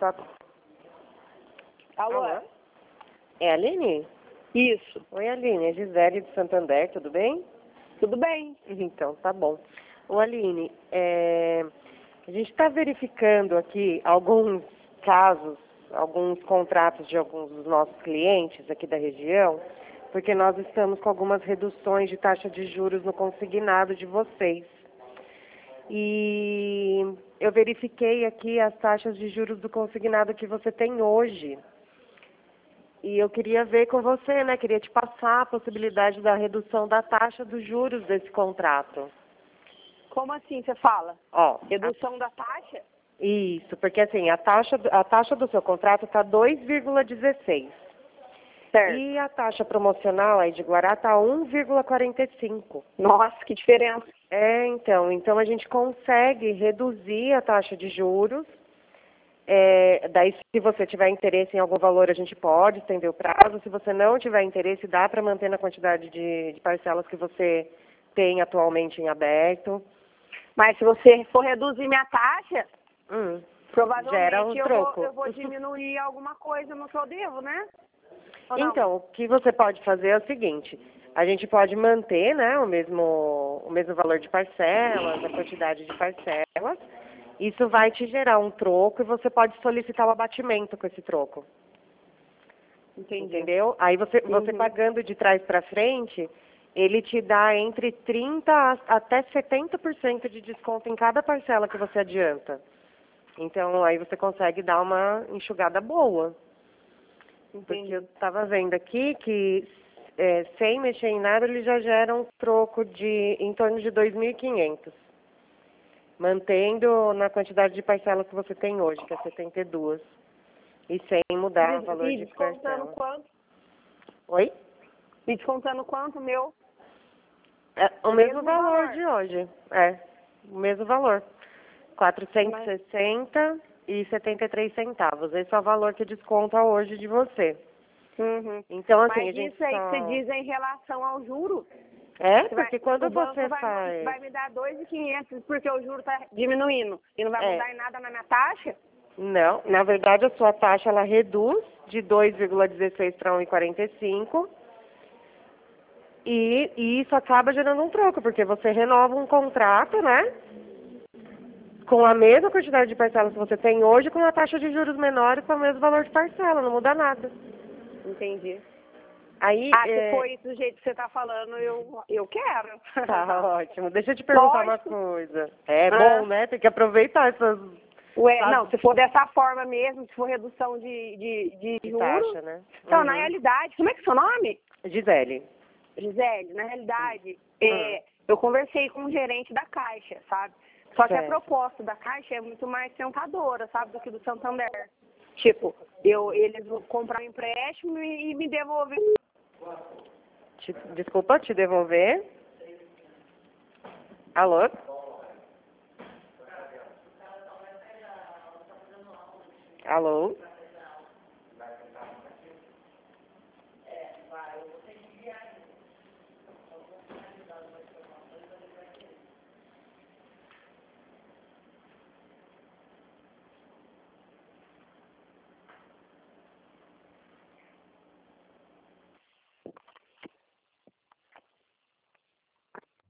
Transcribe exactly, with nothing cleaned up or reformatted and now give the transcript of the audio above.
Tá. Alô? Alô? É a Aline? Isso. Oi, Aline. É Gisele de Santander, tudo bem? Tudo bem. Então, tá bom. Ô, Aline, é... a gente está verificando aqui alguns casos, alguns contratos de alguns dos nossos clientes aqui da região, porque nós estamos com algumas reduções de taxa de juros no consignado de vocês. E eu verifiquei aqui as taxas de juros do consignado que você tem hoje. E eu queria ver com você, né? Queria te passar a possibilidade da redução da taxa dos juros desse contrato. Como assim você fala? Ó, Redução a... da taxa? Isso, porque assim, a taxa, a taxa do seu contrato está dois vírgula dezesseis. Certo. E a taxa promocional aí de Guará está um vírgula quarenta e cinco. Nossa, que diferença. É, então, então a gente consegue reduzir a taxa de juros. É, daí, se você tiver interesse em algum valor, a gente pode estender o prazo. Se você não tiver interesse, dá para manter na quantidade de, de parcelas que você tem atualmente em aberto. Mas se você for reduzir minha taxa, hum, provavelmente gera um eu, troco. vou, eu vou diminuir alguma coisa no que eu devo, né? Então, o que você pode fazer é o seguinte: a gente pode manter, né, o mesmo, o mesmo valor de parcelas, a quantidade de parcelas. Isso vai te gerar um troco e você pode solicitar o abatimento com esse troco. Entendi. Entendeu? Aí você, você Uhum. pagando de trás para frente, ele te dá entre trinta por cento até setenta por cento de desconto em cada parcela que você adianta. Então, aí você consegue dar uma enxugada boa. Entendi. Porque eu estava vendo aqui que, é, sem mexer em nada, ele já gera um troco de em torno de dois mil e quinhentos. Mantendo na quantidade de parcelas que você tem hoje, que é setenta e duas. E sem mudar o valor E de descontando parcela. quanto? Oi? E descontando quanto, meu? É o, O mesmo, mesmo valor, valor. de hoje. É, o mesmo valor. quatrocentos e sessenta e setenta e três centavos. Esse é o valor que desconta hoje de você. Uhum. Então, assim, Mas a gente isso aí só... que você diz é em relação ao juro? É, Você vai, porque quando o banco você vai, faz... vai me dar dois mil e quinhentos porque o juro está diminuindo e não vai É. mudar em nada na minha taxa? Não, na verdade a sua taxa ela reduz de dois vírgula dezesseis para um vírgula quarenta e cinco e, e isso acaba gerando um troco, porque você renova um contrato, né? Com a mesma quantidade de parcelas que você tem hoje, com uma taxa de juros menor e com o mesmo valor de parcela, não muda nada. Entendi. Aí, Ah, se é... for isso do jeito que você está falando, eu, eu quero. Tá ótimo. Deixa eu te perguntar Lógico. uma coisa. É Ah. bom, né? Tem que aproveitar essas... Ué, sabe? não, se for dessa forma mesmo, se for redução de, de, de, De juros. taxa, né? Então, Uhum. na realidade, como é que é seu nome? Gisele. Gisele, na realidade, Hum. é, eu conversei com o gerente da Caixa, sabe? Só que a Certo. proposta da Caixa é muito mais tentadora, sabe, do que do Santander. Tipo, eu, eles vão comprar um empréstimo e, e me devolver. Te, desculpa, te devolver. Alô? Alô?